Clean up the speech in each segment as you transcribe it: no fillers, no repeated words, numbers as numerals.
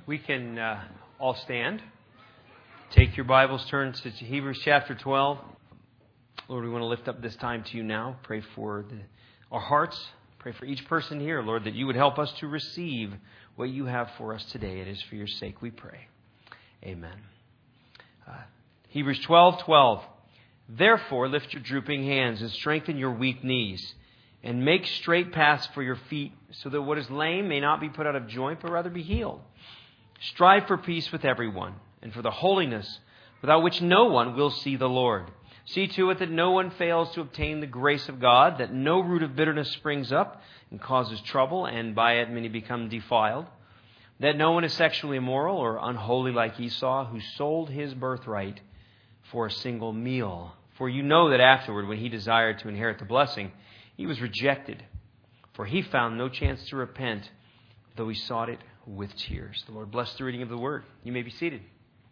We can all stand. Take your Bibles, turn to Hebrews chapter 12. Lord, we want to lift up this time to you now. Pray for our hearts. Pray for each person here, Lord, that you would help us to receive what you have for us today. It is for your sake we pray. Amen. Hebrews 12:12. Therefore, lift your drooping hands and strengthen your weak knees, and make straight paths for your feet, so that what is lame may not be put out of joint, but rather be healed. Strive for peace with everyone, and for the holiness without which no one will see the Lord. See to it that no one fails to obtain the grace of God, that no root of bitterness springs up and causes trouble, and by it many become defiled. That no one is sexually immoral or unholy like Esau, who sold his birthright for a single meal. For you know that afterward, when he desired to inherit the blessing, he was rejected. For he found no chance to repent, though he sought it with tears. The Lord bless the reading of the Word. You may be seated.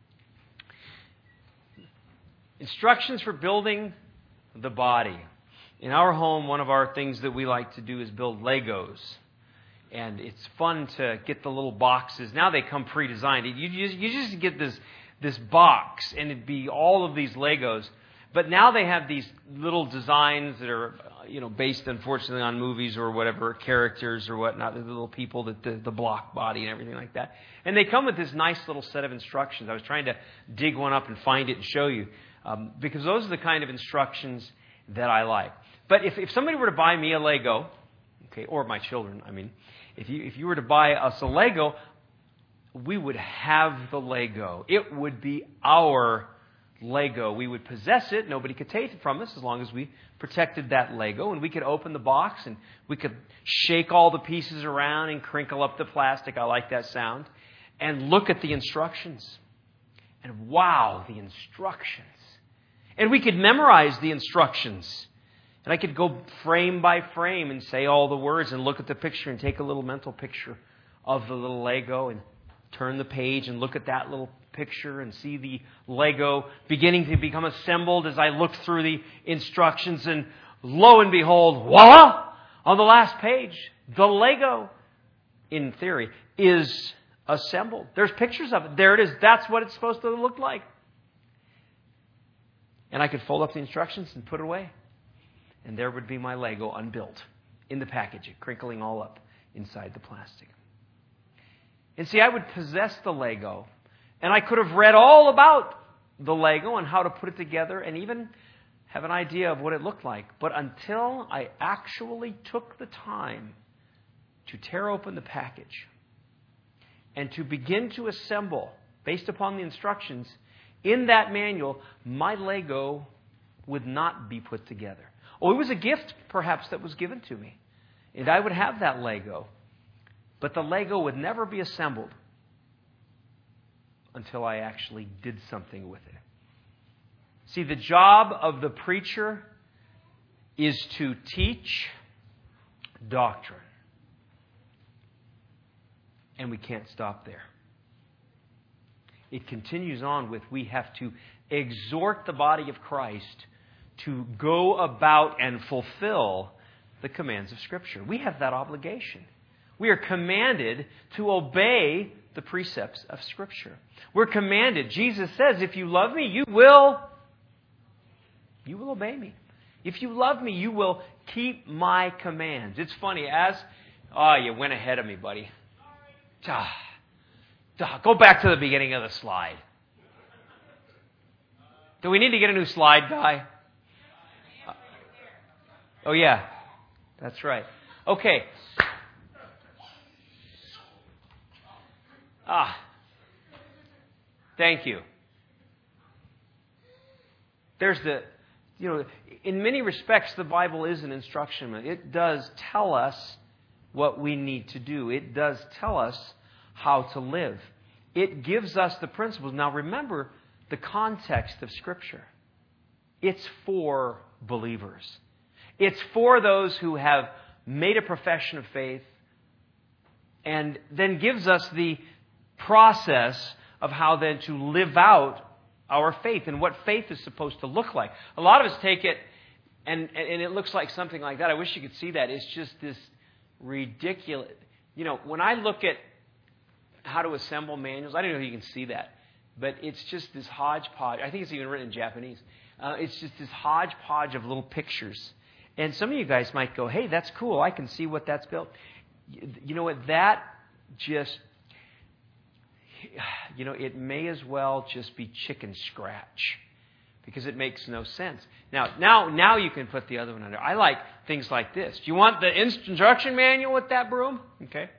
Instructions for building the body. In our home, one of our things that we like to do is build Legos. And it's fun to get the little boxes. Now they come pre-designed. You just get this box, and it'd be all of these Legos. But now they have these little designs that are, based unfortunately on movies or whatever, characters or whatnot, the little people, the block body and everything like that. And they come with this nice little set of instructions. I was trying to dig one up and find it and show you, because those are the kind of instructions that I like. But if somebody were to buy me a Lego, okay, or my children, if you were to buy us a Lego, we would have the Lego. It would be our Lego. We would possess it. Nobody could take it from us as long as we protected that Lego. And we could open the box and we could shake all the pieces around and crinkle up the plastic. I like that sound. And look at the instructions. And wow, the instructions. And we could memorize the instructions. And I could go frame by frame and say all the words and look at the picture and take a little mental picture of the little Lego and turn the page and look at that little picture and see the Lego beginning to become assembled as I look through the instructions, and lo and behold, voila! On the last page, the Lego, in theory, is assembled. There's pictures of it. There it is. That's what it's supposed to look like. And I could fold up the instructions and put it away. And there would be my Lego unbuilt in the package, crinkling all up inside the plastic. And see, I would possess the Lego, and I could have read all about the Lego and how to put it together and even have an idea of what it looked like. But until I actually took the time to tear open the package and to begin to assemble, based upon the instructions in that manual, my Lego would not be put together. Oh, it was a gift, perhaps, that was given to me. And I would have that Lego. But the Lego would never be assembled until I actually did something with it. See, the job of the preacher is to teach doctrine. And we can't stop there. It continues on with, we have to exhort the body of Christ to go about and fulfill the commands of Scripture. We have that obligation. We are commanded to obey the precepts of Scripture. We're commanded. Jesus says, if you love me, you will obey me. If you love me, you will keep my commands. It's funny, you went ahead of me, buddy. Go back to the beginning of the slide. Do we need to get a new slide, guy? Oh, yeah. That's right. Okay. Thank you. In many respects, the Bible is an instruction. It does tell us what we need to do. It does tell us how to live. It gives us the principles. Now, remember the context of Scripture. It's for believers. It's for those who have made a profession of faith, and then gives us the process of how then to live out our faith and what faith is supposed to look like. A lot of us take it and it looks like something like that. I wish you could see that. It's just this ridiculous. When I look at how to assemble manuals. I don't know if you can see that. But it's just this hodgepodge. I think it's even written in Japanese. It's just this hodgepodge of little pictures. And some of you guys might go, hey, that's cool. I can see what that's built. You know what? That just, it may as well just be chicken scratch because it makes no sense. Now you can put the other one under. I like things like this. Do you want the instruction manual with that broom? Okay.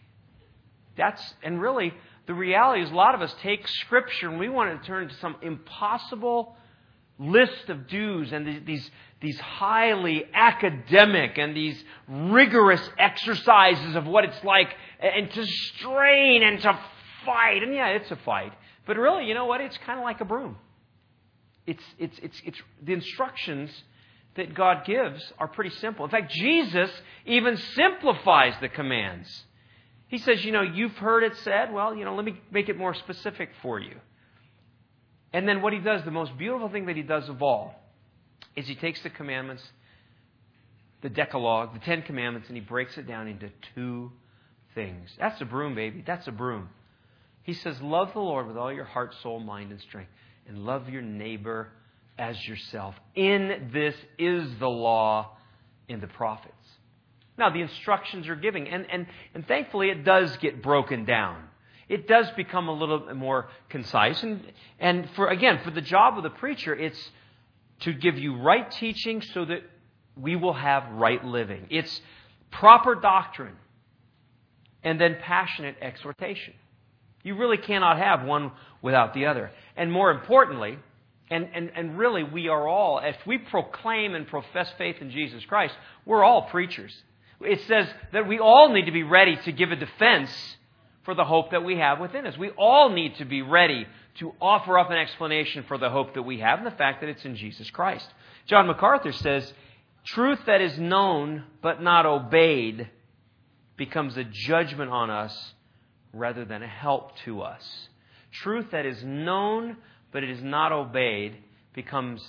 And really, the reality is a lot of us take Scripture and we want to turn to some impossible list of do's and these highly academic and these rigorous exercises of what it's like and to strain and to fight. And yeah, it's a fight. But really, you know what? It's kind of like a broom. It's the instructions that God gives are pretty simple. In fact, Jesus even simplifies the commands. He says, you've heard it said. Well, let me make it more specific for you. And then what he does, the most beautiful thing that he does of all, is he takes the commandments, the Decalogue, the 10 Commandments, and he breaks it down into 2 things. That's a broom, baby. That's a broom. He says, love the Lord with all your heart, soul, mind, and strength. And love your neighbor as yourself. In this is the law in the prophets. Now, the instructions are giving. And thankfully, it does get broken down. It does become a little bit more concise. And for the job of the preacher, it's to give you right teaching so that we will have right living. It's proper doctrine and then passionate exhortation. You really cannot have one without the other. And more importantly, and really we are all, if we proclaim and profess faith in Jesus Christ, we're all preachers. It says that we all need to be ready to give a defense for the hope that we have within us. We all need to be ready to offer up an explanation for the hope that we have and the fact that it's in Jesus Christ. John MacArthur says, truth that is known but not obeyed becomes a judgment on us rather than a help to us. Truth that is known but it is not obeyed becomes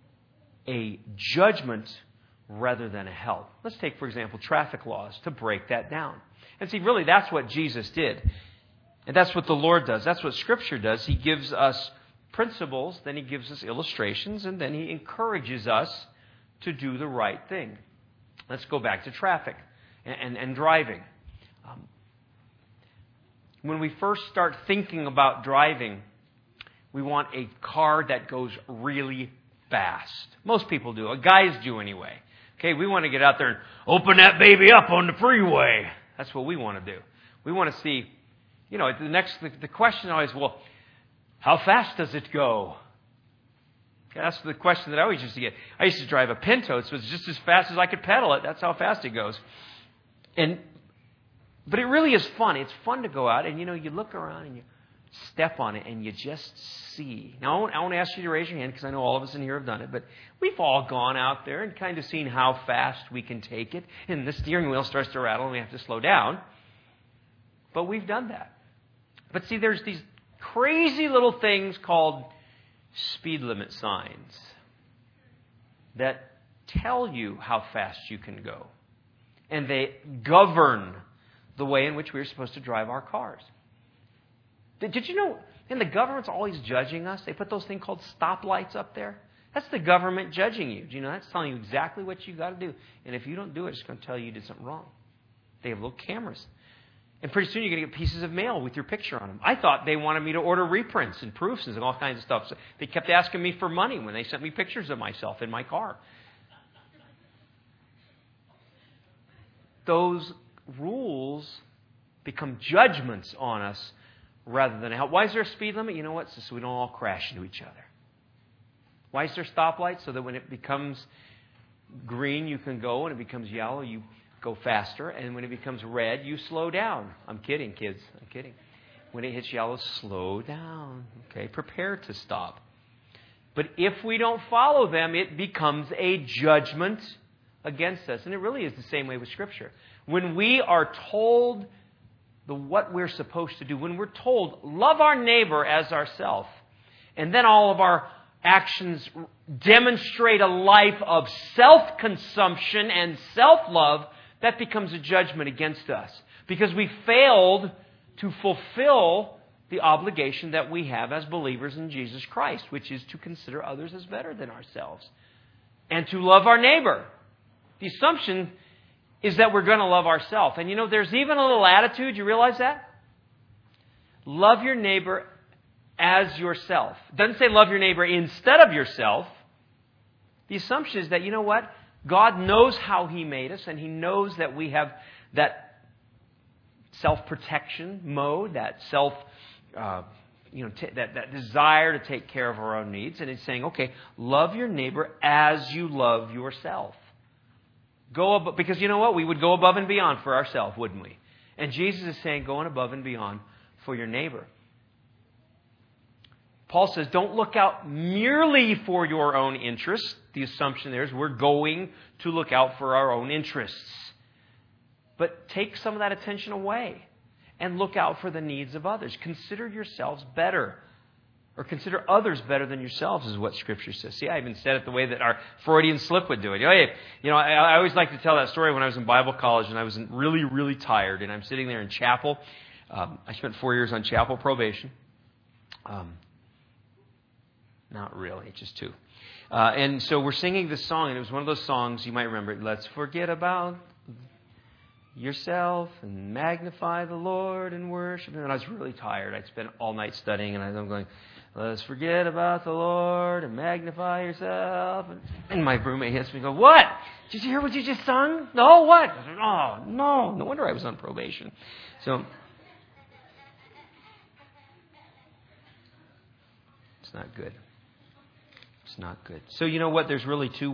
a judgment rather than a help. Let's take, for example, traffic laws to break that down. And see, really, that's what Jesus did. And that's what the Lord does. That's what Scripture does. He gives us principles, then He gives us illustrations, and then He encourages us to do the right thing. Let's go back to traffic and driving. When we first start thinking about driving, we want a car that goes really fast. Most people do. Guys do anyway. Okay, we want to get out there and open that baby up on the freeway. That's what we want to do. We want to see, the question always, well, how fast does it go? Okay, that's the question that I always used to get. I used to drive a Pinto, so it's just as fast as I could pedal it. That's how fast it goes. But it really is fun. It's fun to go out and, you look around and you step on it and you just see. Now, I won't ask you to raise your hand because I know all of us in here have done it, but we've all gone out there and kind of seen how fast we can take it, and the steering wheel starts to rattle and we have to slow down. But we've done that. But see, there's these crazy little things called speed limit signs that tell you how fast you can go. And they govern the way in which we're supposed to drive our cars. Did you know, and the government's always judging us? They put those things called stoplights up there. That's the government judging you. Do you know that's telling you exactly what you got to do? And if you don't do it, it's going to tell you did something wrong. They have little cameras. And pretty soon you're going to get pieces of mail with your picture on them. I thought they wanted me to order reprints and proofs and all kinds of stuff. So they kept asking me for money when they sent me pictures of myself in my car. Those rules become judgments on us rather than help. Why is there a speed limit? You know what? So we don't all crash into each other. Why is there stoplights? So that when it becomes green, you can go. When it becomes yellow, you go faster. And when it becomes red, you slow down. I'm kidding, kids. I'm kidding. When it hits yellow, slow down. Okay, prepare to stop. But if we don't follow them, it becomes a judgment against us. And it really is the same way with Scripture. When we are told what we're supposed to do, when we're told, love our neighbor as ourselves, and then all of our actions demonstrate a life of self-consumption and self-love, that becomes a judgment against us. Because we failed to fulfill the obligation that we have as believers in Jesus Christ, which is to consider others as better than ourselves and to love our neighbor. The assumption is that we're going to love ourselves. And there's even a little attitude. You realize that? Love your neighbor as yourself. It doesn't say love your neighbor instead of yourself. The assumption is that, God knows how He made us, and He knows that we have that self-protection mode, that that desire to take care of our own needs. And it's saying, okay, love your neighbor as you love yourself. Because you know what? We would go above and beyond for ourselves, wouldn't we? And Jesus is saying, going above and beyond for your neighbor. Paul says, don't look out merely for your own interests. The assumption there is we're going to look out for our own interests. But take some of that attention away and look out for the needs of others. Consider yourselves better, or consider others better than yourselves, is what Scripture says. See, I even said it the way that our Freudian slip would do it. I always like to tell that story when I was in Bible college and I was really, really tired, and I'm sitting there in chapel. I spent 4 years on chapel probation. Not really, just 2. And so we're singing this song, and it was one of those songs, you might remember it, let's forget about yourself and magnify the Lord and worship Him. And I was really tired. I'd spent all night studying, and I'm going, let's forget about the Lord and magnify yourself. And my roommate hits me and goes, what? Did you hear what you just sung? No, what? I said, oh, no wonder I was on probation. So it's not good. It's not good. So you know what? There's really 2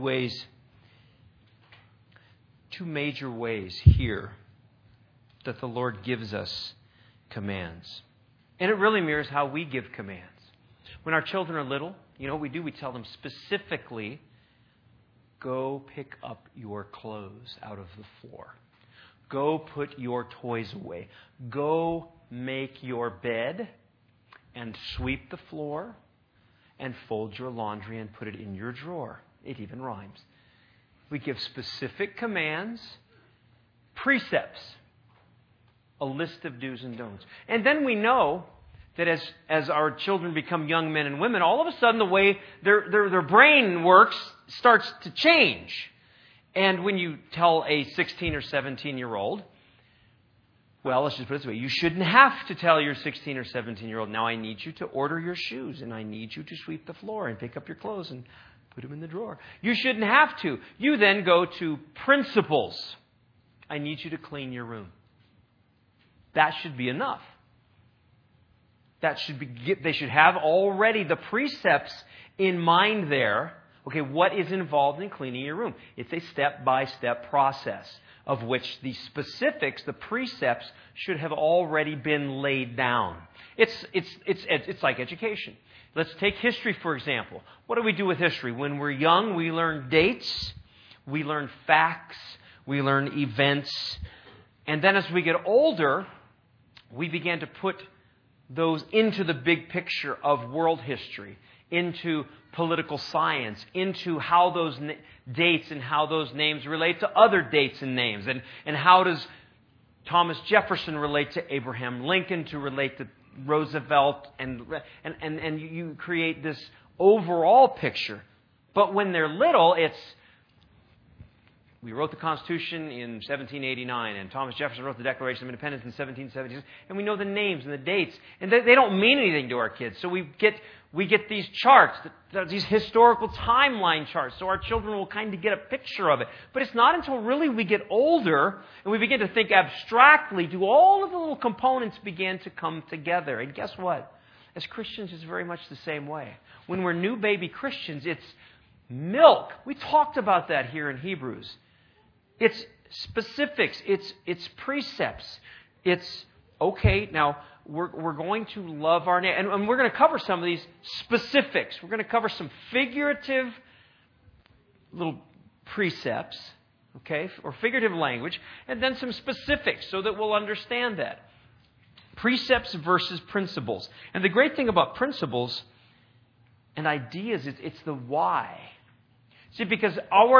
major ways here that the Lord gives us commands. And it really mirrors how we give commands. When our children are little, you know what we do? We tell them specifically, go pick up your clothes out of the floor. Go put your toys away. Go make your bed and sweep the floor and fold your laundry and put it in your drawer. It even rhymes. We give specific commands, precepts, a list of do's and don'ts. And then we know that as our children become young men and women, all of a sudden the way their brain works starts to change. And when you tell a 16 or 17-year-old, well, let's just put it this way. You shouldn't have to tell your 16 or 17-year-old, now I need you to order your shoes, and I need you to sweep the floor and pick up your clothes and put them in the drawer. You shouldn't have to. You then go to principles. I need you to clean your room. That should be enough. They should have already the precepts in mind there. Okay, what is involved in cleaning your room? It's a step-by-step process of which the specifics, the precepts, should have already been laid down. It's like education. Let's take history, for example. What do we do with history? When we're young, we learn dates, we learn facts, we learn events. And then as we get older, we begin to put those into the big picture of world history, into political science, into how those dates and how those names relate to other dates and names. And how does Thomas Jefferson relate to Abraham Lincoln, to relate to Roosevelt, and you create this overall picture. But when they're little, we wrote the Constitution in 1789, and Thomas Jefferson wrote the Declaration of Independence in 1776, and we know the names and the dates, and they don't mean anything to our kids. So we get these charts, these historical timeline charts, so our children will kind of get a picture of it. But it's not until really we get older and we begin to think abstractly do all of the little components begin to come together. And guess what? As Christians, it's very much the same way. When we're new baby Christians, it's milk. We talked about that here in Hebrews. It's specifics. It's precepts. It's, okay, now we're going to love our neighbor. And we're going to cover some of these specifics. We're going to cover some figurative little precepts, okay, or figurative language, and then some specifics so that we'll understand that. Precepts versus principles. And the great thing about principles and ideas is it's the why. See, because our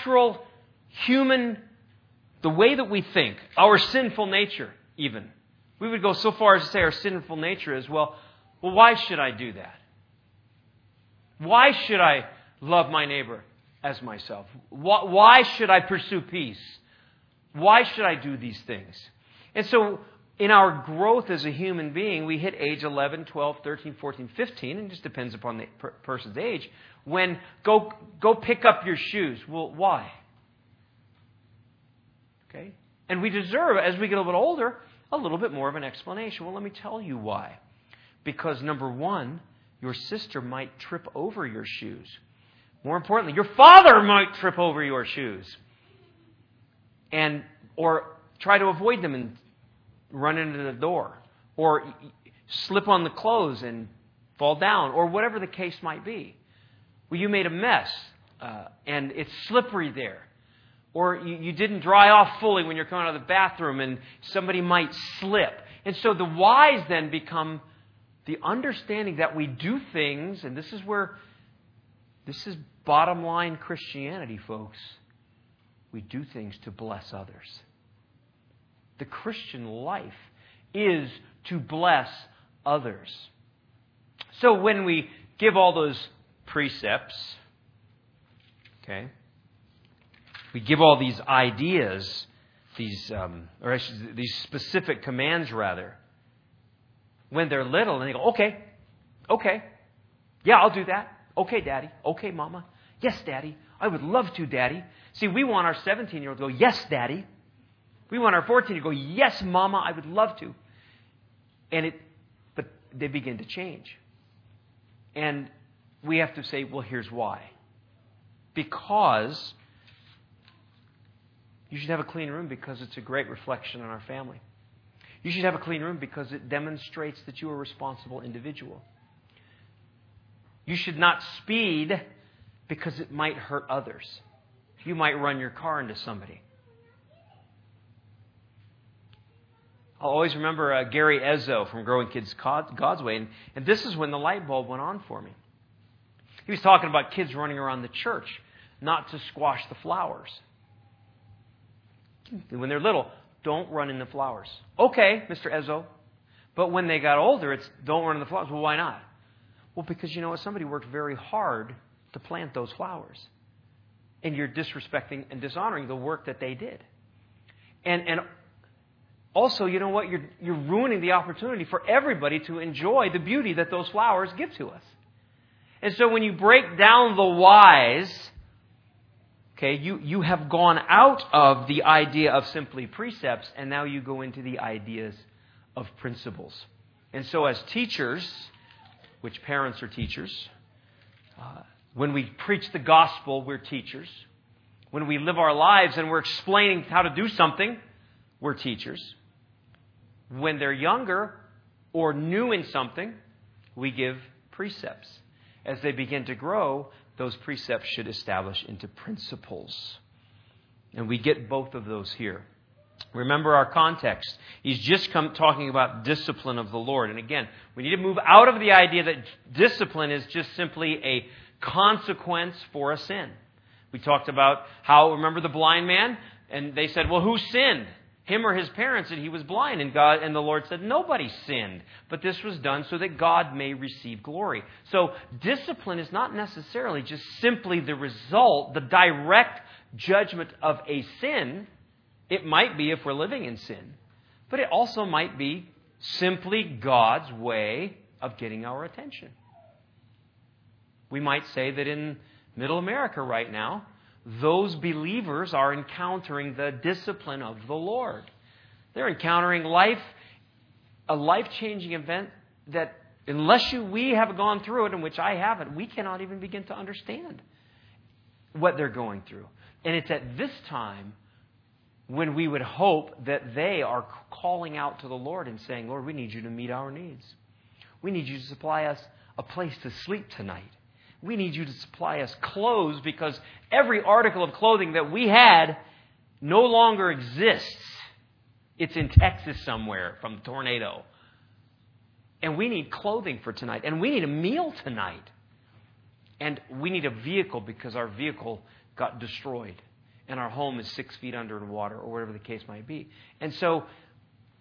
natural human, the way that we think, our sinful nature even, We would go so far as to say our sinful nature is, well, why should I do that? Why should I love my neighbor as myself? Why should I pursue peace? Why should I do these things? And so in our growth as a human being, we hit age 11, 12, 13, 14, 15, and it just depends upon the person's age, when go pick up your shoes. Well, why? Okay? And we deserve, as we get a little bit older, a little bit more of an explanation. Well, let me tell you why. Because number one, your sister might trip over your shoes. More importantly, your father might trip over your shoes. Or try to avoid them and run into the door. Or slip on the clothes and fall down. Or whatever the case might be. Well, you made a mess and it's slippery there. Or you didn't dry off fully when you're coming out of the bathroom and somebody might slip. And so the whys then become the understanding that we do things, and this is bottom line Christianity, folks. We do things to bless others. The Christian life is to bless others. So when we give all those precepts, okay, we give all these ideas, these specific commands, rather, when they're little, and they go, okay, yeah, I'll do that. Okay, Daddy. Okay, Mama. Yes, Daddy. I would love to, Daddy. See, we want our 17-year-old to go, yes, Daddy. We want our 14 to go, yes, Mama, I would love to. But they begin to change. And we have to say, well, here's why. Because you should have a clean room because it's a great reflection on our family. You should have a clean room because it demonstrates that you are a responsible individual. You should not speed because it might hurt others. You might run your car into somebody. I'll always remember Gary Ezzo from Growing Kids God's Way, and this is when the light bulb went on for me. He was talking about kids running around the church, not to squash the flowers. When they're little, don't run in the flowers. Okay, Mr. Ezzo. But when they got older, it's don't run in the flowers. Well, why not? Well, because you know what? Somebody worked very hard to plant those flowers. And you're disrespecting and dishonoring the work that they did. And also, you know what? You're ruining the opportunity for everybody to enjoy the beauty that those flowers give to us. And so when you break down the whys, okay, you have gone out of the idea of simply precepts, and now you go into the ideas of principles. And so as teachers, which parents are teachers, when we preach the gospel, we're teachers. When we live our lives and we're explaining how to do something, we're teachers. When they're younger or new in something, we give precepts. As they begin to grow, those precepts should establish into principles. And we get both of those here. Remember our context. He's just talking about discipline of the Lord. And again, we need to move out of the idea that discipline is just simply a consequence for a sin. We talked about how, remember the blind man? And they said, well, who sinned? Him or his parents? And he was blind. And the Lord said, nobody sinned. But this was done so that God may receive glory. So discipline is not necessarily just simply the result, the direct judgment of a sin. It might be if we're living in sin. But it also might be simply God's way of getting our attention. We might say that in Middle America right now, those believers are encountering the discipline of the Lord. They're encountering a life-changing event that unless we have gone through it, in which I haven't, we cannot even begin to understand what they're going through. And it's at this time when we would hope that they are calling out to the Lord and saying, Lord, we need you to meet our needs. We need you to supply us a place to sleep tonight. We need you to supply us clothes because every article of clothing that we had no longer exists. It's in Texas somewhere from the tornado. And we need clothing for tonight. And we need a meal tonight. And we need a vehicle because our vehicle got destroyed. And our home is 6 feet under in water or whatever the case might be. And so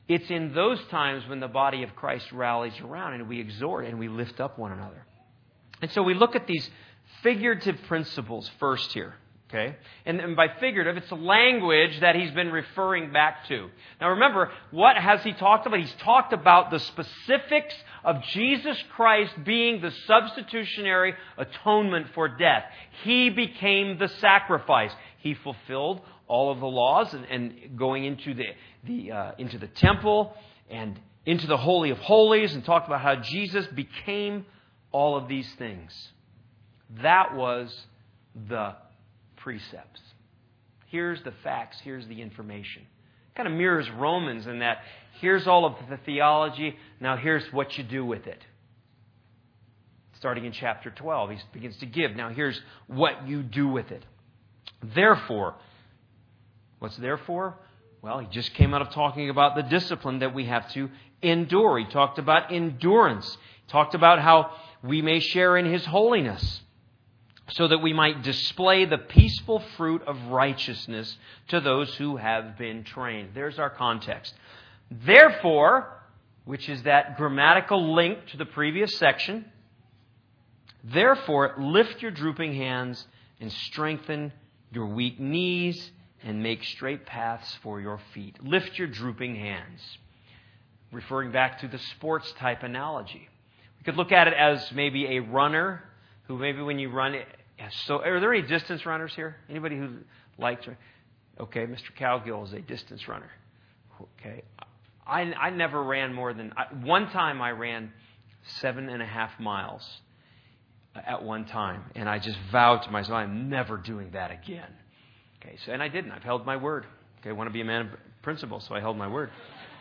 It's in those times when the body of Christ rallies around and we exhort and we lift up one another. And so we look at these figurative principles first here. Okay? And by figurative, it's a language that he's been referring back to. Now remember, what has he talked about? He's talked about the specifics of Jesus Christ being the substitutionary atonement for death. He became the sacrifice. He fulfilled all of the laws and going into the temple and into the Holy of Holies, and talked about how Jesus became all of these things. That was the precepts. Here's the facts. Here's the information. Kind of mirrors Romans in that here's all of the theology. Now here's what you do with it. Starting in chapter 12, he begins to give. Now here's what you do with it. Therefore, what's therefore? Well, he just came out of talking about the discipline that we have to endure. He talked about endurance. He talked about how we may share in His holiness, so that we might display the peaceful fruit of righteousness to those who have been trained. There's our context. Therefore, which is that grammatical link to the previous section, therefore, lift your drooping hands and strengthen your weak knees and make straight paths for your feet. Lift your drooping hands. Referring back to the sports type analogy. We could look at it as maybe a runner who maybe when you run it. So, are there any distance runners here? Anybody who likes? Okay, Mr. Cowgill is a distance runner. Okay, I never ran more than one time. I ran 7.5 miles at one time, and I just vowed to myself, I'm never doing that again. Okay, so and I didn't. I've held my word. Okay, I want to be a man of principle, so I held my word.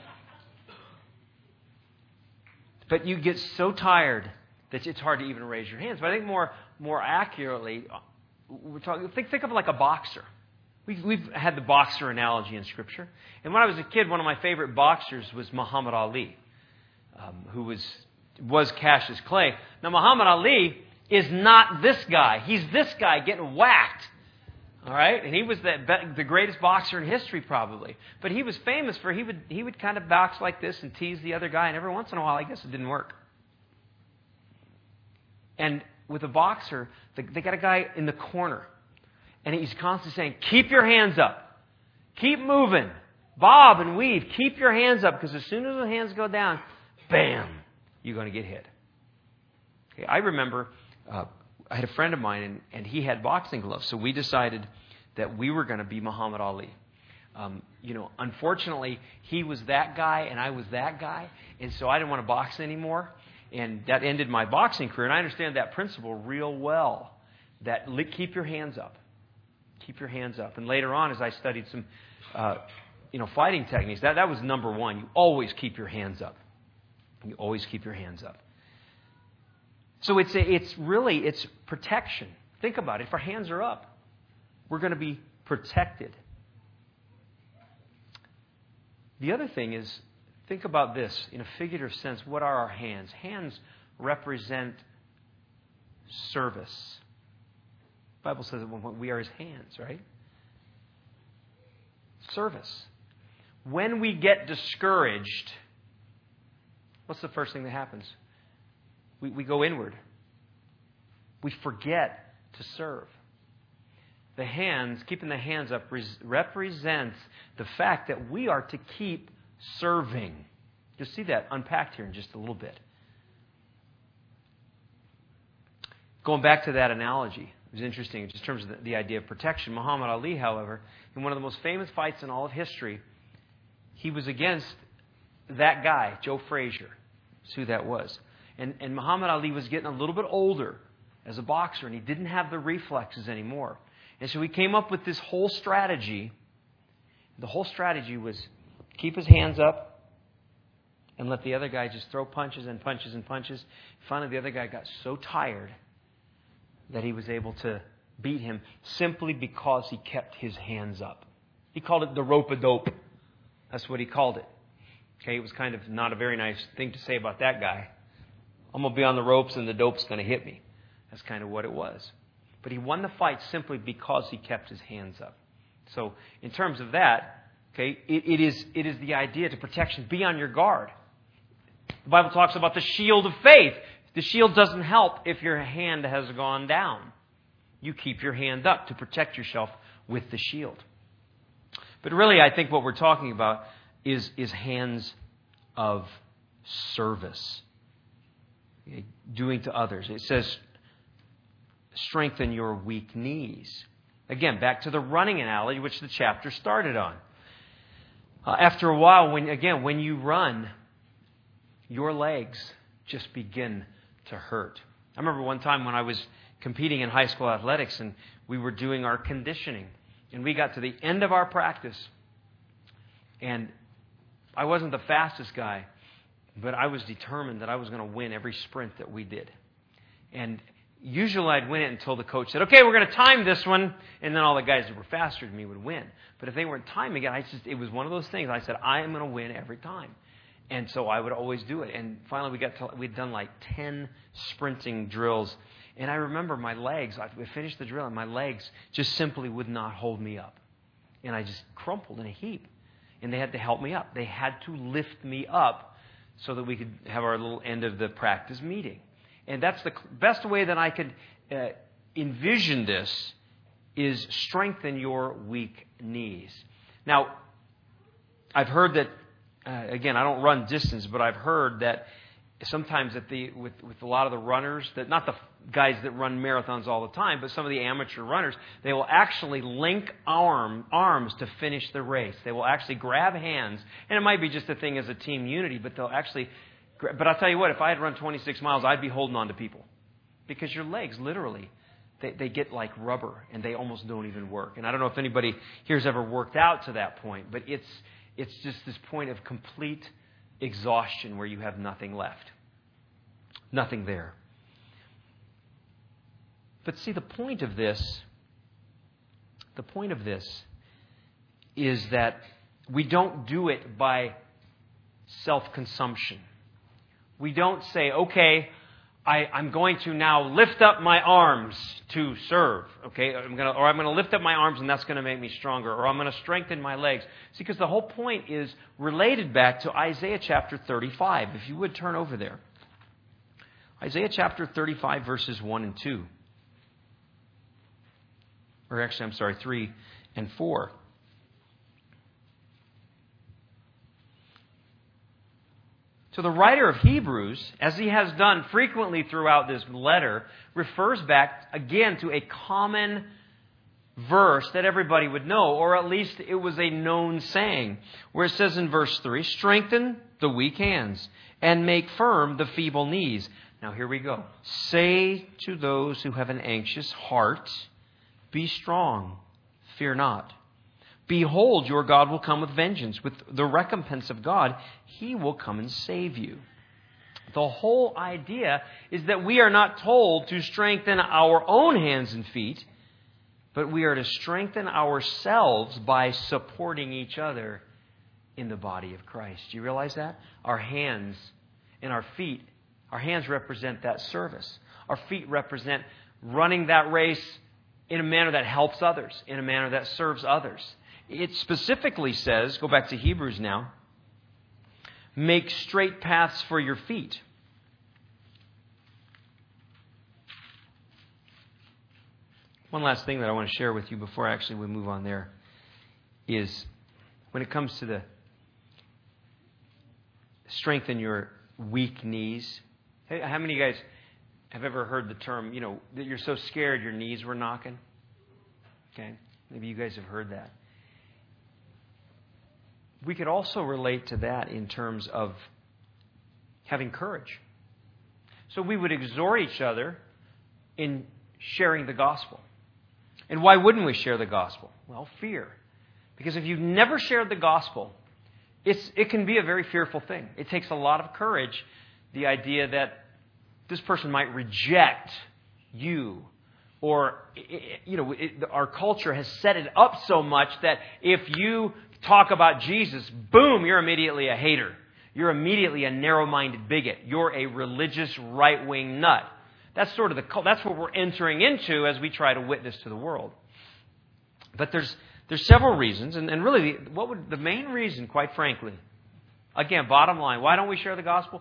But you get so tired that it's hard to even raise your hands. But I think more accurately, we're talking. Think of it like a boxer. We've had the boxer analogy in Scripture. And when I was a kid, one of my favorite boxers was Muhammad Ali, who was Cassius Clay. Now, Muhammad Ali is not this guy. He's this guy getting whacked. All right? And he was the greatest boxer in history, probably. But he was famous for he would kind of box like this and tease the other guy. And every once in a while, I guess it didn't work. And with a boxer, they got a guy in the corner. And he's constantly saying, keep your hands up. Keep moving. Bob and weave. Keep your hands up. Because as soon as the hands go down, bam, you're going to get hit. Okay, I remember I had a friend of mine, and he had boxing gloves. So we decided that we were going to be Muhammad Ali. Unfortunately, he was that guy and I was that guy. And so I didn't want to box anymore. And that ended my boxing career. And I understand that principle real well. That keep your hands up. Keep your hands up. And later on, as I studied some, fighting techniques, that was number one. You always keep your hands up. You always keep your hands up. So it's protection. Think about it. If our hands are up, we're going to be protected. The other thing is, think about this in a figurative sense. What are our hands? Hands represent service. The Bible says at one point we are His hands, right? Service. When we get discouraged, what's the first thing that happens? We go inward. We forget to serve. The hands, keeping the hands up, represents the fact that we are to keep serving. You'll see that unpacked here in just a little bit. Going back to that analogy, it was interesting in terms of the idea of protection. Muhammad Ali, however, in one of the most famous fights in all of history, he was against that guy, Joe Frazier. That's who that was. And Muhammad Ali was getting a little bit older as a boxer, and he didn't have the reflexes anymore. And so he came up with this whole strategy. The whole strategy was keep his hands up and let the other guy just throw punches and punches and punches. Finally, the other guy got so tired that he was able to beat him simply because he kept his hands up. He called it the rope-a-dope. That's what he called it. Okay, it was kind of not a very nice thing to say about that guy. I'm going to be on the ropes and the dope's going to hit me. That's kind of what it was. But he won the fight simply because he kept his hands up. So in terms of that, Okay, it is the idea to protection. Be on your guard. The Bible talks about the shield of faith. The shield doesn't help if your hand has gone down. You keep your hand up to protect yourself with the shield. But really, I think what we're talking about is hands of service. Okay? Doing to others. It says, strengthen your weak knees. Again, back to the running analogy, which the chapter started on. After a while, when you run, your legs just begin to hurt. I remember one time when I was competing in high school athletics and we were doing our conditioning. And we got to the end of our practice. And I wasn't the fastest guy, but I was determined that I was going to win every sprint that we did. And usually I'd win it until the coach said, okay, we're going to time this one. And then all the guys that were faster than me would win. But if they weren't timing it, it was one of those things. I said, I am going to win every time. And so I would always do it. And finally we'd done like 10 sprinting drills. And I remember my legs, we finished the drill and my legs just simply would not hold me up. And I just crumpled in a heap. And they had to help me up. They had to lift me up so that we could have our little end of the practice meeting. And that's the best way that I could envision this is strengthen your weak knees. Now, I've heard that, again, I don't run distance, but I've heard that sometimes with a lot of the runners, that not the guys that run marathons all the time, but some of the amateur runners, they will actually link arms to finish the race. They will actually grab hands, and it might be just a thing as a team unity, but they'll actually... But I'll tell you what, if I had run 26 miles, I'd be holding on to people. Because your legs, literally, they get like rubber, and they almost don't even work. And I don't know if anybody here's ever worked out to that point, but it's just this point of complete exhaustion where you have nothing left. Nothing there. But see, the point of this is that we don't do it by self-consumption. We don't say, okay, I'm going to now lift up my arms to serve. Okay, I'm going to lift up my arms and that's going to make me stronger. Or I'm going to strengthen my legs. See, because the whole point is related back to Isaiah chapter 35. If you would turn over there. Isaiah chapter 35, verses 1 and 2. Or actually, 3 and 4. So the writer of Hebrews, as he has done frequently throughout this letter, refers back again to a common verse that everybody would know, or at least it was a known saying, where it says in verse 3, strengthen the weak hands and make firm the feeble knees. Now here we go. Say to those who have an anxious heart, be strong, fear not. Behold, your God will come with vengeance. With the recompense of God, He will come and save you. The whole idea is that we are not told to strengthen our own hands and feet, but we are to strengthen ourselves by supporting each other in the body of Christ. Do you realize that? Our hands and our feet, our hands represent that service. Our feet represent running that race in a manner that helps others, in a manner that serves others. It specifically says, go back to Hebrews now, make straight paths for your feet. One last thing that I want to share with you before actually we move on there is when it comes to the strengthen your weak knees. How many of you guys have ever heard the term, that you're so scared your knees were knocking? Okay, maybe you guys have heard that. We could also relate to that in terms of having courage. So we would exhort each other in sharing the gospel. And why wouldn't we share the gospel? Well, fear. Because if you've never shared the gospel, it can be a very fearful thing. It takes a lot of courage, the idea that this person might reject you. Or, our culture has set it up so much that if you talk about Jesus, boom, you're immediately a hater. You're immediately a narrow-minded bigot. You're a religious right-wing nut. That's that's what we're entering into as we try to witness to the world. But there's There's several reasons, and really, the main reason, quite frankly, again, bottom line, why don't we share the gospel?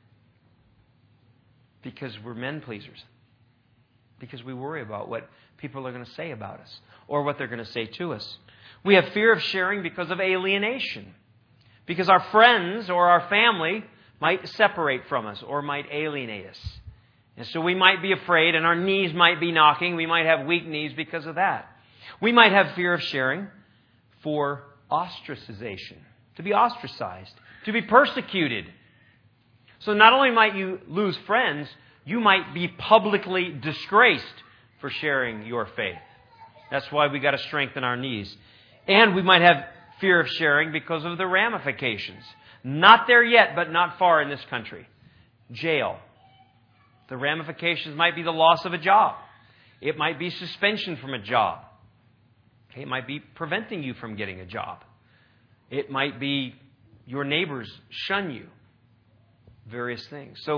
Because we're men pleasers. Because we worry about what people are going to say about us, or what they're going to say to us. We have fear of sharing because of alienation. Because our friends or our family might separate from us or might alienate us. And so we might be afraid, and our knees might be knocking. We might have weak knees because of that. We might have fear of sharing for ostracization, to be ostracized, to be persecuted. So not only might you lose friends, you might be publicly disgraced for sharing your faith. That's why we got to strengthen our knees. And we might have fear of sharing because of the ramifications. Not there yet, but not far in this country. Jail. The ramifications might be the loss of a job. It might be suspension from a job. It might be preventing you from getting a job. It might be your neighbors shun you. Various things. So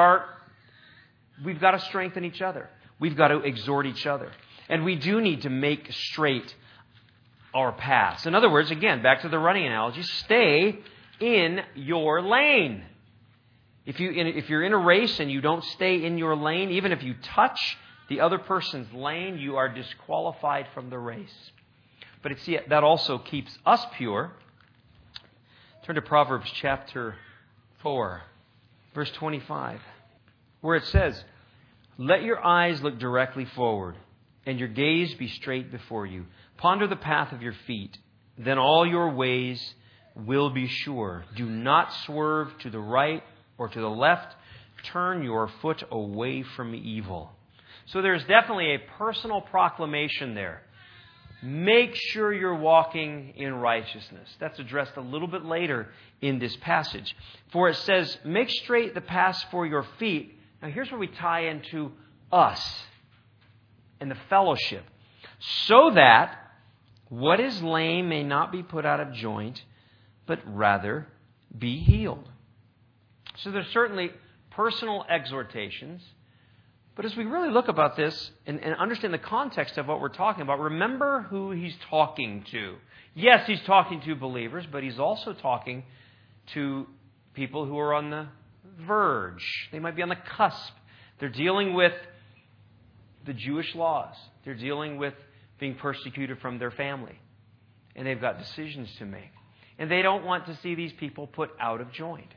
we've got to strengthen each other. We've got to exhort each other. And we do need to make straight our paths. In other words, again, back to the running analogy, stay in your lane. If you're in a race and you don't stay in your lane, even if you touch the other person's lane, you are disqualified from the race. But see, that also keeps us pure. Turn to Proverbs chapter 4, verse 25, where it says, "Let your eyes look directly forward, and your gaze be straight before you. Ponder the path of your feet, then all your ways will be sure. Do not swerve to the right or to the left. Turn your foot away from evil." So there's definitely a personal proclamation there. Make sure you're walking in righteousness. That's addressed a little bit later in this passage. For it says, make straight the paths for your feet. Now here's where we tie into us and the fellowship. So that what is lame may not be put out of joint, but rather be healed. So there's certainly personal exhortations. But as we really look about this and understand the context of what we're talking about, remember who he's talking to. Yes, he's talking to believers, but he's also talking to people who are on the verge. They might be on the cusp. They're dealing with the Jewish laws. They're dealing with being persecuted from their family. And they've got decisions to make. And they don't want to see these people put out of joint.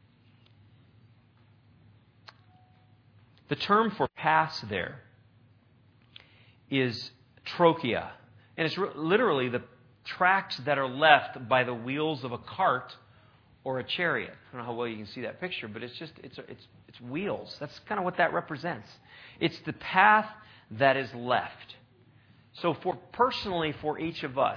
The term for paths there is trochia. And it's literally the tracks that are left by the wheels of a cart or a chariot. I don't know how well you can see that picture, but it's wheels. That's kind of what that represents. It's the path that is left. So personally for each of us,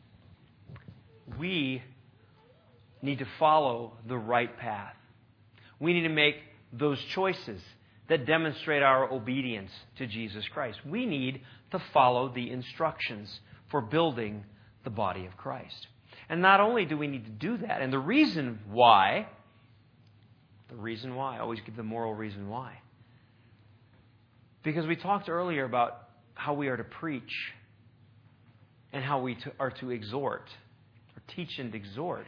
we need to follow the right path. We need to make those choices that demonstrate our obedience to Jesus Christ. We need to follow the instructions for building the body of Christ. And not only do we need to do that, and the reason why, I always give the moral reason why. Because we talked earlier about how we are to preach and how we are to exhort, or teach and exhort.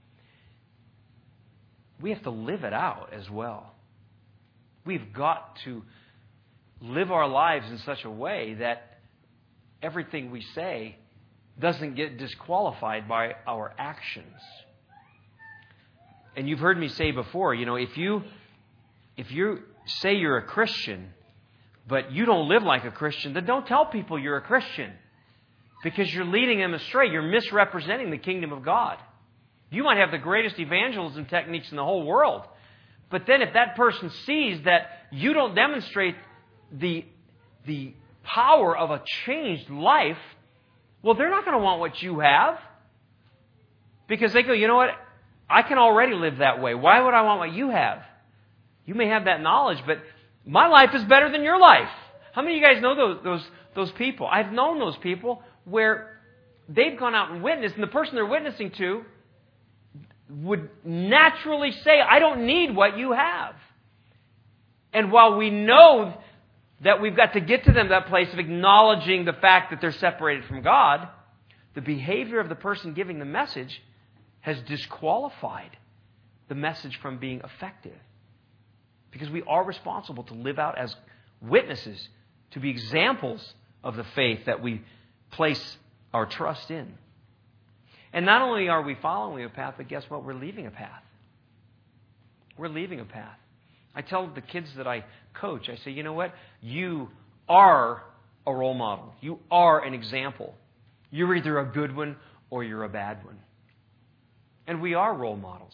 We have to live it out as well. We've got to live our lives in such a way that everything we say doesn't get disqualified by our actions. And you've heard me say before, if you say you're a Christian, but you don't live like a Christian, then don't tell people you're a Christian. Because you're leading them astray. You're misrepresenting the kingdom of God. You might have the greatest evangelism techniques in the whole world. But then if that person sees that you don't demonstrate the power of a changed life, well, they're not going to want what you have. Because they go, you know what? I can already live that way. Why would I want what you have? You may have that knowledge, but my life is better than your life. How many of you guys know those people? I've known those people where they've gone out and witnessed, and the person they're witnessing to would naturally say, I don't need what you have. And while we know that we've got to get to them that place of acknowledging the fact that they're separated from God, the behavior of the person giving the message has disqualified the message from being effective. Because we are responsible to live out as witnesses, to be examples of the faith that we place our trust in. And not only are we following a path, but guess what? We're leaving a path. We're leaving a path. I tell the kids that I coach, I say, you know what? You are a role model. You are an example. You're either a good one or you're a bad one. And we are role models.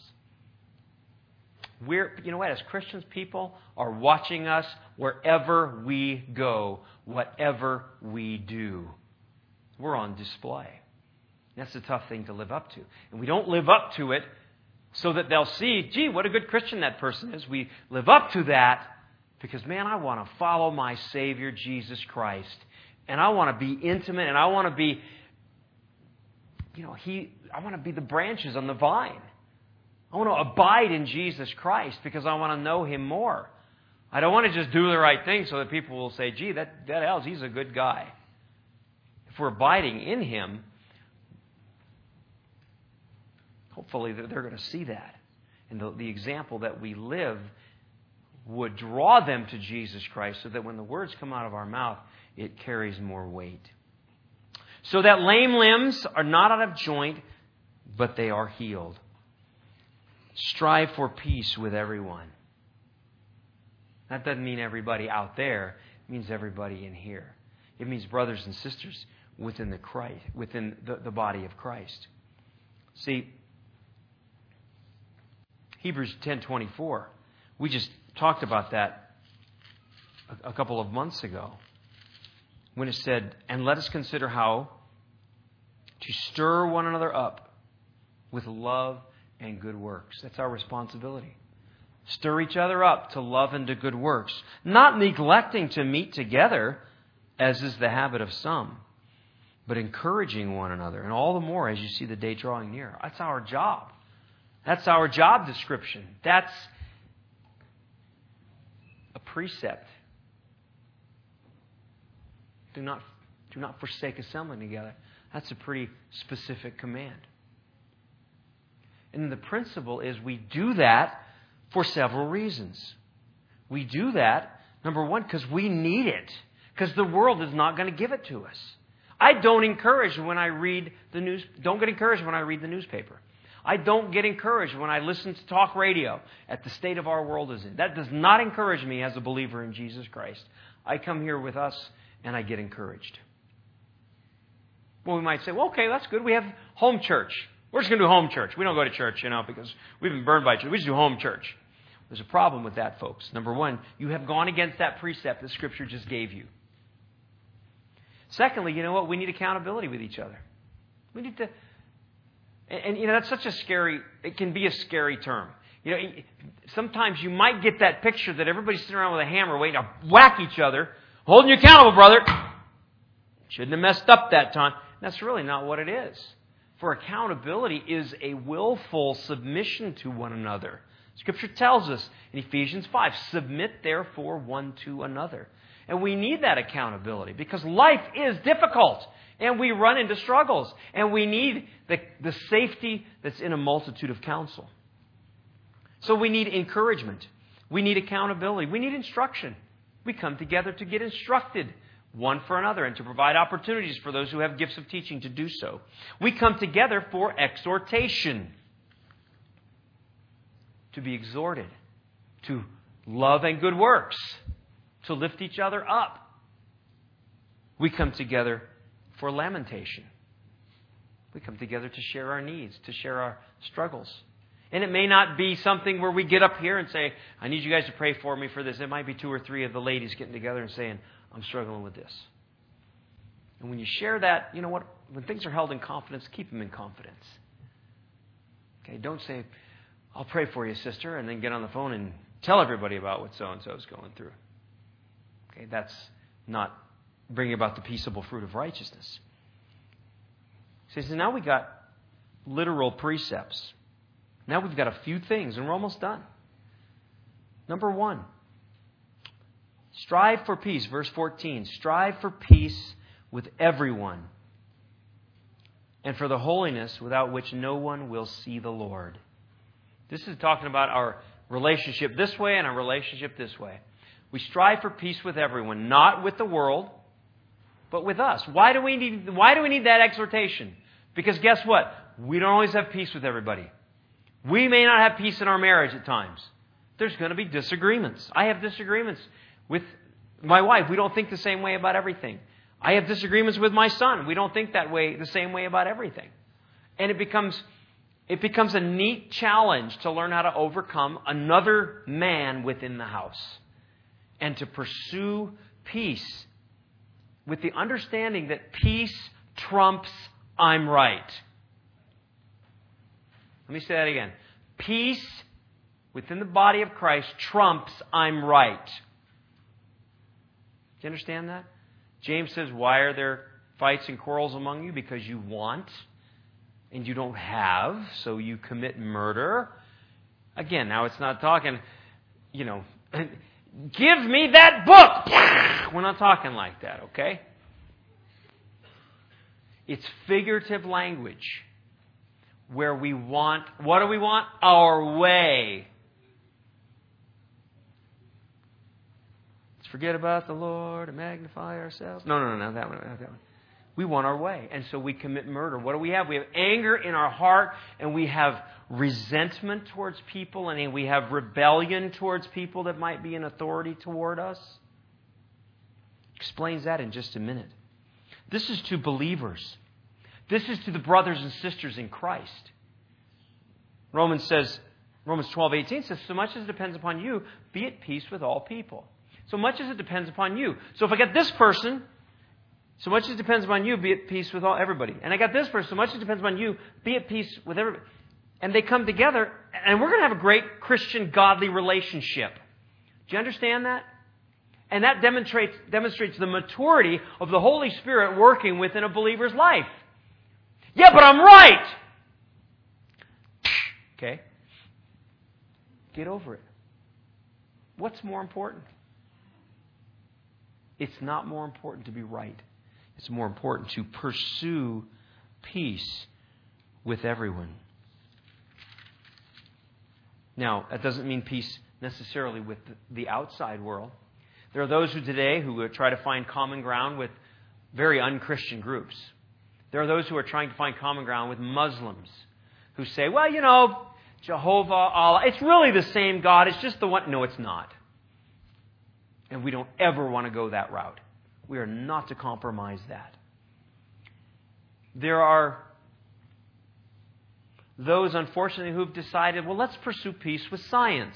You know what? As Christians, people are watching us wherever we go, whatever we do. We're on display. That's a tough thing to live up to. And we don't live up to it so that they'll see, gee, what a good Christian that person is. We live up to that because, man, I want to follow my Savior, Jesus Christ. And I want to be intimate, and I want to be, I want to be the branches on the vine. I want to abide in Jesus Christ because I want to know Him more. I don't want to just do the right thing so that people will say, gee, that Els, he's a good guy. If we're abiding in Him, hopefully they're going to see that. And the example that we live would draw them to Jesus Christ so that when the words come out of our mouth, it carries more weight. So that lame limbs are not out of joint, but they are healed. Strive for peace with everyone. That doesn't mean everybody out there. It means everybody in here. It means brothers and sisters within the body of Christ. See, Hebrews 10:24. We just talked about that a couple of months ago when it said, "And let us consider how to stir one another up with love and good works." That's our responsibility. Stir each other up to love and to good works, not neglecting to meet together, as is the habit of some, but encouraging one another, and all the more as you see the day drawing near. That's our job. That's our job description. That's a precept. Do not forsake assembling together. That's a pretty specific command. And the principle is we do that for several reasons. We do that, number one, because we need it. Because the world is not going to give it to us. I don't encourage when I read the news. Don't get encouraged when I read the newspaper. I don't get encouraged when I listen to talk radio at the state of our world is in. That does not encourage me as a believer in Jesus Christ. I come here with us and I get encouraged. Well, we might say, well, okay, that's good. We have home church. We're just going to do home church. We don't go to church, because we've been burned by church. We just do home church. There's a problem with that, folks. Number one, you have gone against that precept that Scripture just gave you. Secondly, you know what? We need accountability with each other. We need to... And that's such a scary... It can be a scary term. Sometimes you might get that picture that everybody's sitting around with a hammer waiting to whack each other. Holding you accountable, brother. Shouldn't have messed up that time. That's really not what it is. For accountability is a willful submission to one another. Scripture tells us in Ephesians 5, submit therefore one to another. And we need that accountability because life is difficult and we run into struggles. And we need the safety that's in a multitude of counsel. So we need encouragement. We need accountability. We need instruction. We come together to get instructed one for another and to provide opportunities for those who have gifts of teaching to do so. We come together for exhortation. To be exhorted. To love and good works. To lift each other up. We come together for lamentation. We come together to share our needs, to share our struggles. And it may not be something where we get up here and say, I need you guys to pray for me for this. It might be 2 or 3 of the ladies getting together and saying, I'm struggling with this. And when you share that, you know what? When things are held in confidence, keep them in confidence. Okay, don't say, I'll pray for you, sister, and then get on the phone and tell everybody about what so-and-so is going through. Okay, that's not bringing about the peaceable fruit of righteousness. So now we got literal precepts. Now we've got a few things, and we're almost done. Number 1, strive for peace. Verse 14, strive for peace with everyone and for the holiness without which no one will see the Lord. This is talking about our relationship this way and our relationship this way. We strive for peace with everyone, not with the world, but with us. Why do we need that exhortation? Because guess what? We don't always have peace with everybody. We may not have peace in our marriage at times. There's going to be disagreements. I have disagreements with my wife. We don't think the same way about everything. I have disagreements with my son. We don't think the same way about everything. And it becomes a neat challenge to learn how to overcome another man within the house and to pursue peace with the understanding that peace trumps I'm right. Let me say that again. Peace within the body of Christ trumps I'm right. Do you understand that? James says, why are there fights and quarrels among you? Because you want and you don't have, so you commit murder. Again, now it's not talking, give me that book. We're not talking like that, okay? It's figurative language where we want, what do we want? Our way. Let's forget about the Lord and magnify ourselves. No, that one. We want our way. And so we commit murder. What do we have? We have anger in our heart, and we have resentment towards people, and we have rebellion towards people that might be in authority toward us. Explains that in just a minute. This is to believers. This is to the brothers and sisters in Christ. Romans 12:18 says, so much as it depends upon you, be at peace with all people. So much as it depends upon you. So if I get this person, so much as it depends upon you, be at peace with everybody. And I got this person, so much as it depends upon you, be at peace with everybody. And they come together, and we're going to have a great Christian godly relationship. Do you understand that? And that demonstrates the maturity of the Holy Spirit working within a believer's life. Yeah, but I'm right. Okay. Get over it. What's more important? It's not more important to be right. It's more important to pursue peace with everyone. Now, that doesn't mean peace necessarily with the outside world. There are those who try to find common ground with very un-Christian groups. There are those who are trying to find common ground with Muslims who say, well, Jehovah, Allah, it's really the same God. It's just the one. No, it's not. And we don't ever want to go that route. We are not to compromise that. There are those, unfortunately, who've decided, well, let's pursue peace with science.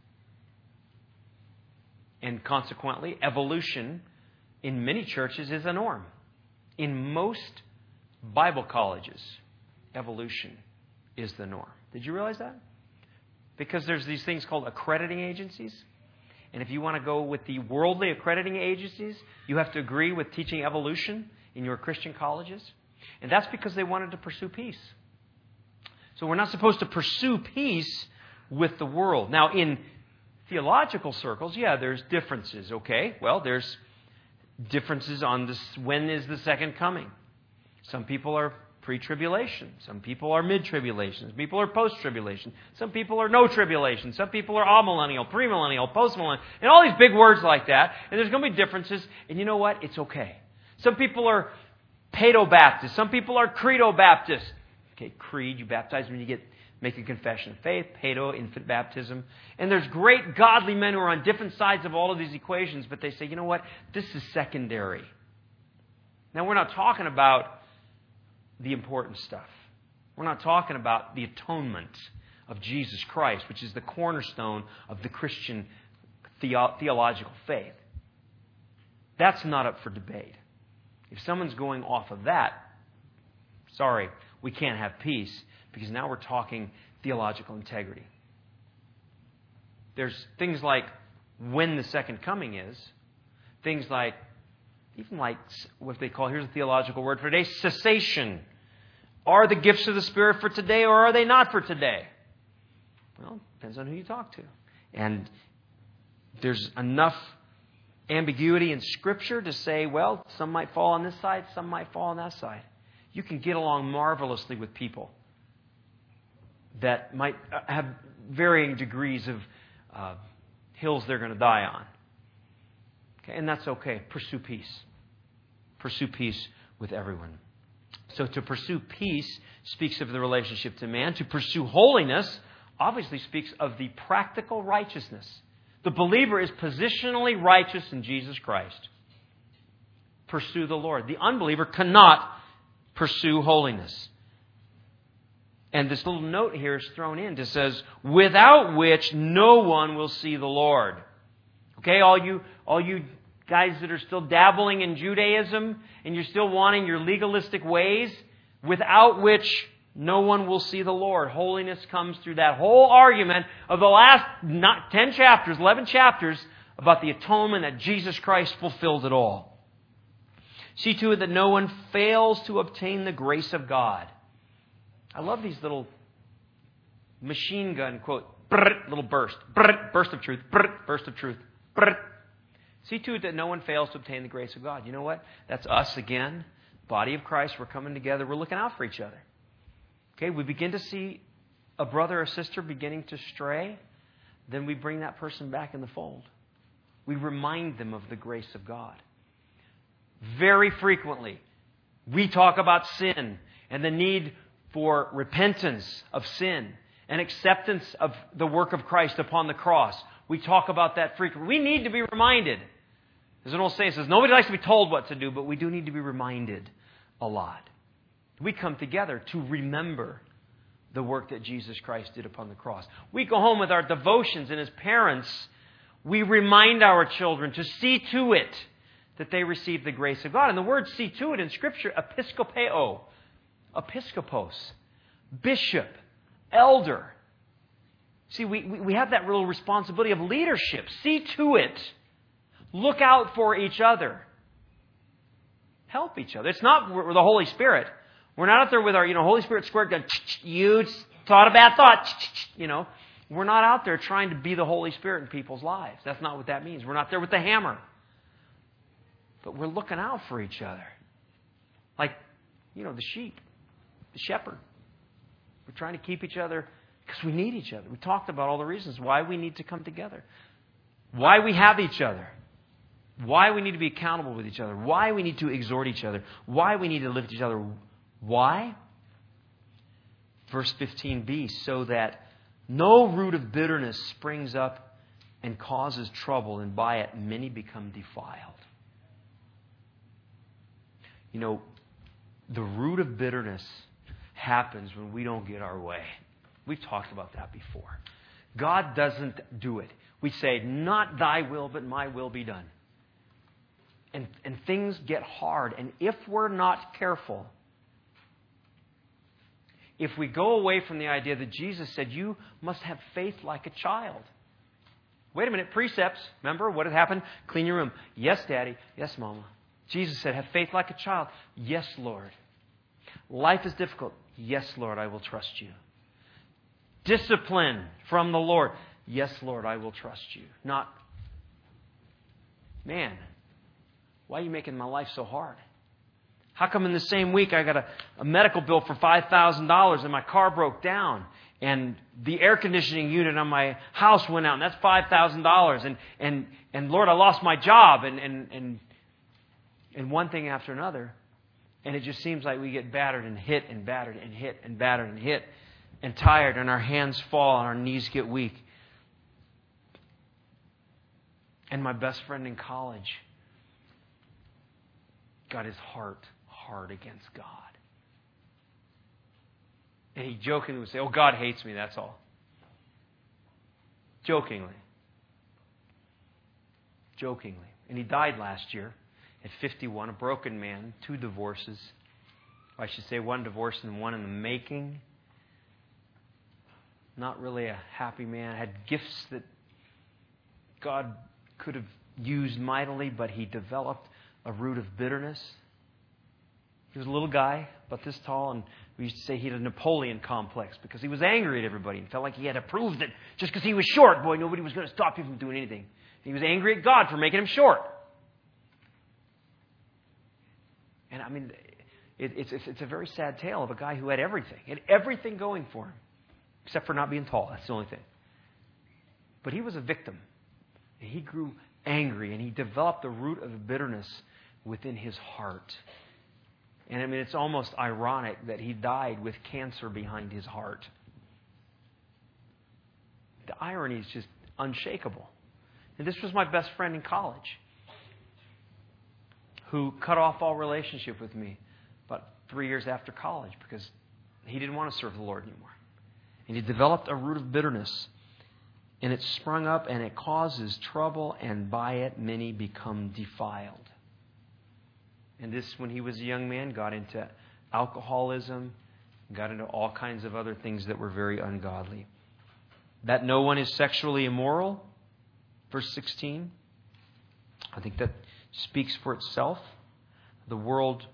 And consequently, evolution in many churches is a norm. In most Bible colleges, evolution is the norm. Did you realize that? Because there's these things called accrediting agencies. And if you want to go with the worldly accrediting agencies, you have to agree with teaching evolution in your Christian colleges. And that's because they wanted to pursue peace. So we're not supposed to pursue peace with the world. Now, in theological circles, there's differences, okay? Well, there's differences on this, when is the second coming. Some people are pre-tribulation. Some people are mid-tribulation. Some people are post-tribulation. Some people are no tribulation. Some people are amillennial, premillennial, postmillennial, and all these big words like that. And there's going to be differences. And you know what? It's okay. Some people are Paedo-Baptist. Some people are Credo-Baptist. Okay, creed, you baptize when you make a confession of faith. Paedo, infant baptism. And there's great godly men who are on different sides of all of these equations, but they say, you know what? This is secondary. Now, we're not talking about the important stuff. We're not talking about the atonement of Jesus Christ, which is the cornerstone of the Christian theological faith. That's not up for debate. If someone's going off of that, sorry, we can't have peace, because now we're talking theological integrity. There's things like when the second coming is, things like, even like what they call, here's a theological word for today, cessation. Are the gifts of the Spirit for today, or are they not for today? Well, depends on who you talk to. And there's enough ambiguity in Scripture to say, well, some might fall on this side, some might fall on that side. You can get along marvelously with people that might have varying degrees of hills they're going to die on. Okay, and that's okay. Pursue peace. Pursue peace with everyone. So to pursue peace speaks of the relationship to man. To pursue holiness obviously speaks of the practical righteousness. The believer is positionally righteous in Jesus Christ. Pursue the Lord. The unbeliever cannot pursue holiness. And this little note here is thrown in that says, without which no one will see the Lord. Okay, all you guys that are still dabbling in Judaism and you're still wanting your legalistic ways, without which no one will see the Lord. Holiness comes through that whole argument of the last 11 chapters about the atonement that Jesus Christ fulfilled it all. See to it that no one fails to obtain the grace of God. I love these little machine gun quote, little burst, burst of truth, burst of truth. See to it that no one fails to obtain the grace of God. You know what? That's us again, body of Christ. We're coming together. We're looking out for each other. Okay, we begin to see a brother or sister beginning to stray, then we bring that person back in the fold. We remind them of the grace of God. Very frequently, we talk about sin and the need for repentance of sin and acceptance of the work of Christ upon the cross. We talk about that frequently. We need to be reminded. There's an old saying that says, nobody likes to be told what to do, but we do need to be reminded a lot. We come together to remember the work that Jesus Christ did upon the cross. We go home with our devotions, and as parents, we remind our children to see to it that they receive the grace of God. And the word see to it in Scripture, episkopeo, episkopos, bishop, elder. See, we have that real responsibility of leadership. See to it. Look out for each other. Help each other. It's not the Holy Spirit. We're not out there with our, Holy Spirit squirt gun. You thought a bad thought. We're not out there trying to be the Holy Spirit in people's lives. That's not what that means. We're not there with the hammer. But we're looking out for each other. Like, the sheep, the shepherd. We're trying to keep each other because we need each other. We talked about all the reasons why we need to come together. Why we have each other. Why we need to be accountable with each other. Why we need to exhort each other. Why we need to lift each other. Why? Verse 15b, so that no root of bitterness springs up and causes trouble, and by it many become defiled. The root of bitterness happens when we don't get our way. We've talked about that before. God doesn't do it. We say, not thy will, but my will be done. And things get hard. And if we're not careful, if we go away from the idea that Jesus said, you must have faith like a child. Wait a minute, precepts. Remember what had happened? Clean your room. Yes, Daddy. Yes, Mama. Jesus said, have faith like a child. Yes, Lord. Life is difficult. Yes, Lord, I will trust you. Discipline from the Lord. Yes, Lord, I will trust you. Not, man, why are you making my life so hard? How come in the same week I got a medical bill for $5,000 and my car broke down and the air conditioning unit on my house went out and that's $5,000 and Lord, I lost my job and one thing after another, and it just seems like we get battered and hit and battered and hit and battered and hit and tired, and our hands fall and our knees get weak. And my best friend in college got his heart hard against God. And he jokingly would say, oh, God hates me, that's all. Jokingly. And he died last year at 51, a broken man, 2 divorces. I should say 1 divorce and 1 in the making. Not really a happy man. Had gifts that God could have used mightily, but he developed a root of bitterness. He was a little guy, about this tall, and we used to say he had a Napoleon complex because he was angry at everybody and felt like he had to prove that just because he was short, boy, nobody was going to stop him from doing anything. He was angry at God for making him short. And It's a very sad tale of a guy who had everything. He had everything going for him, except for not being tall. That's the only thing. But he was a victim. And he grew angry, and he developed the root of bitterness within his heart. And I mean, it's almost ironic that he died with cancer behind his heart. The irony is just unshakable. And this was my best friend in college, who cut off all relationship with me about 3 years after college because he didn't want to serve the Lord anymore. And he developed a root of bitterness. And it sprung up and it causes trouble, and by it many become defiled. And this, when he was a young man, got into alcoholism, got into all kinds of other things that were very ungodly. That no one is sexually immoral, verse 16, I think that speaks for itself. The world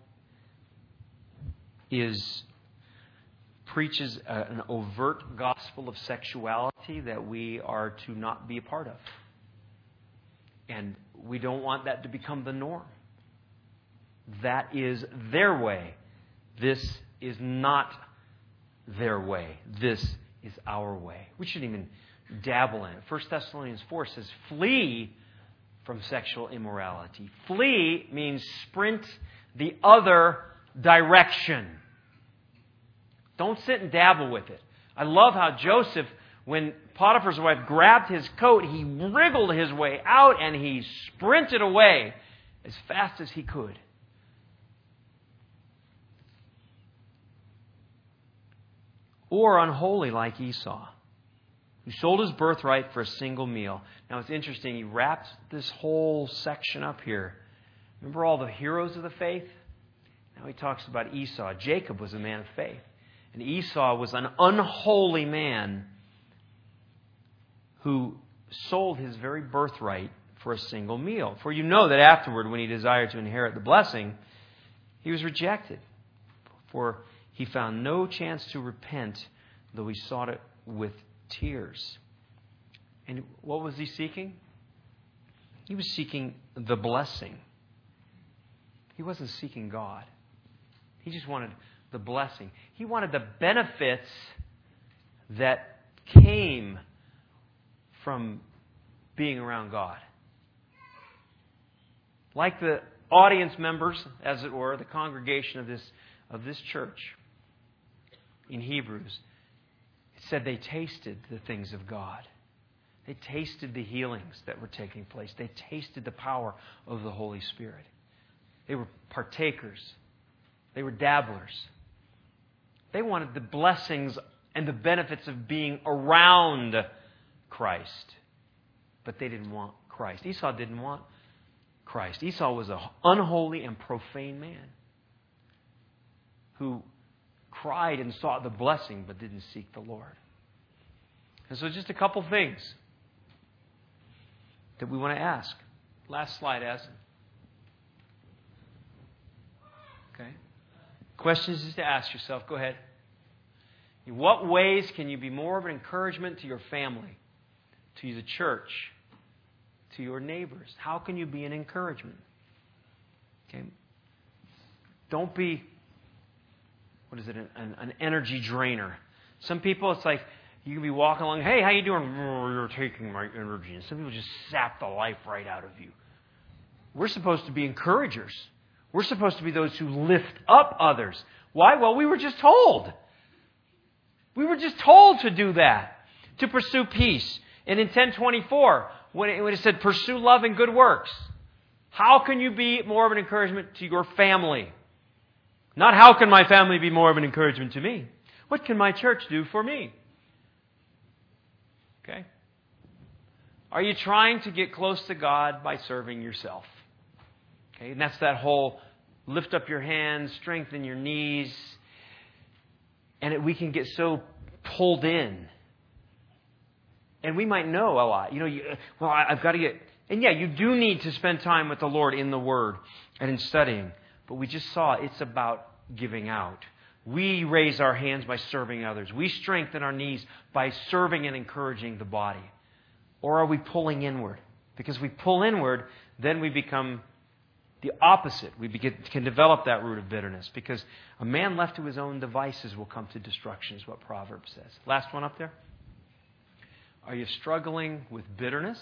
preaches an overt gospel of sexuality that we are to not be a part of. And we don't want that to become the norm. That is their way. This is not their way. This is our way. We shouldn't even dabble in it. 1 Thessalonians 4 says, flee from sexual immorality. Flee means sprint the other direction. Don't sit and dabble with it. I love how Joseph, when Potiphar's wife grabbed his coat, he wriggled his way out and he sprinted away as fast as he could. Or unholy like Esau, who sold his birthright for a single meal. Now it's interesting, he wrapped this whole section up here. Remember all the heroes of the faith? Now he talks about Esau. Jacob was a man of faith. And Esau was an unholy man who sold his very birthright for a single meal. For you know that afterward, when he desired to inherit the blessing, he was rejected. For he found no chance to repent, though he sought it with tears. And what was he seeking? He was seeking the blessing. He wasn't seeking God. He just wanted the blessing. He wanted the benefits that came from being around God. Like the audience members, as it were, the congregation of this church in Hebrews, it said they tasted the things of God. They tasted the healings that were taking place. They tasted the power of the Holy Spirit. They were partakers. They were dabblers. They wanted the blessings and the benefits of being around Christ. But they didn't want Christ. Esau didn't want Christ. Esau was an unholy and profane man who cried and sought the blessing but didn't seek the Lord. And so just a couple things that we want to ask. Last slide, Aslan. Okay. Questions just to ask yourself. Go ahead. In what ways can you be more of an encouragement to your family, to the church, to your neighbors? How can you be an encouragement? Okay. Don't be, an energy drainer. Some people, it's like, you can be walking along, hey, how you doing? Oh, you're taking my energy. And some people just sap the life right out of you. We're supposed to be encouragers. We're supposed to be those who lift up others. Why? Well, we were just told. We were just told to do that, to pursue peace. And in 10:24, when it said pursue love and good works, how can you be more of an encouragement to your family? Not how can my family be more of an encouragement to me? What can my church do for me? Okay? Are you trying to get close to God by serving yourself? Okay, and that's that whole lift up your hands, strengthen your knees. And we can get so pulled in. And we might know a lot. I've got to get... And yeah, you do need to spend time with the Lord in the Word and in studying. But we just saw it's about giving out. We raise our hands by serving others. We strengthen our knees by serving and encouraging the body. Or are we pulling inward? Because we pull inward, then we become The opposite. We can develop that root of bitterness because a man left to his own devices will come to destruction, is what Proverbs says. Last one up there. Are you struggling with bitterness?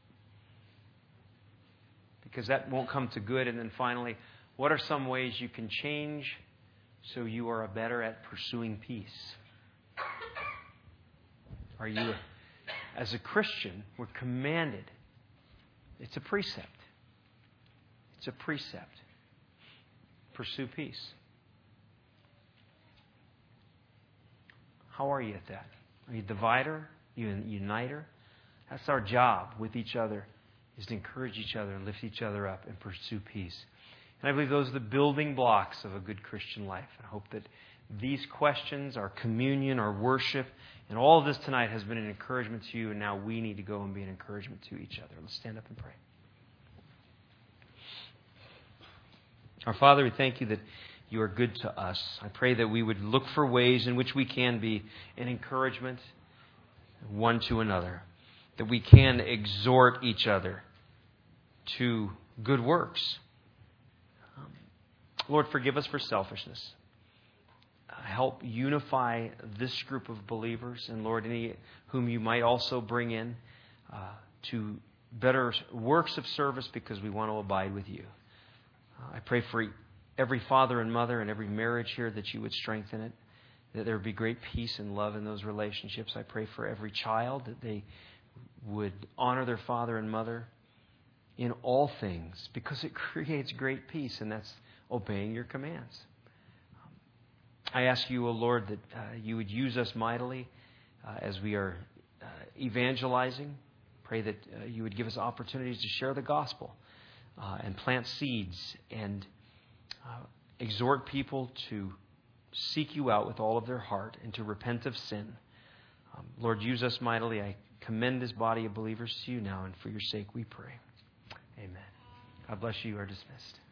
Because that won't come to good. And then finally, what are some ways you can change so you are better at pursuing peace? Are you, as a Christian, we're commanded. It's a precept. It's a precept. Pursue peace. How are you at that? Are you a divider? Are you a uniter? That's our job with each other, is to encourage each other and lift each other up and pursue peace. And I believe those are the building blocks of a good Christian life. I hope that these questions, our communion, our worship, and all of this tonight has been an encouragement to you, and now we need to go and be an encouragement to each other. Let's stand up and pray. Our Father, we thank you that you are good to us. I pray that we would look for ways in which we can be an encouragement one to another, that we can exhort each other to good works. Lord, forgive us for selfishness. Help unify this group of believers, and Lord, any whom you might also bring in to better works of service because we want to abide with you. I pray for every father and mother and every marriage here that you would strengthen it, that there would be great peace and love in those relationships. I pray for every child that they would honor their father and mother in all things because it creates great peace, and that's obeying your commands. I ask you, O Lord, that you would use us mightily as we are evangelizing. Pray that you would give us opportunities to share the gospel and plant seeds and exhort people to seek you out with all of their heart and to repent of sin. Lord, use us mightily. I commend this body of believers to you now, and for your sake we pray. Amen. God bless you. You are dismissed.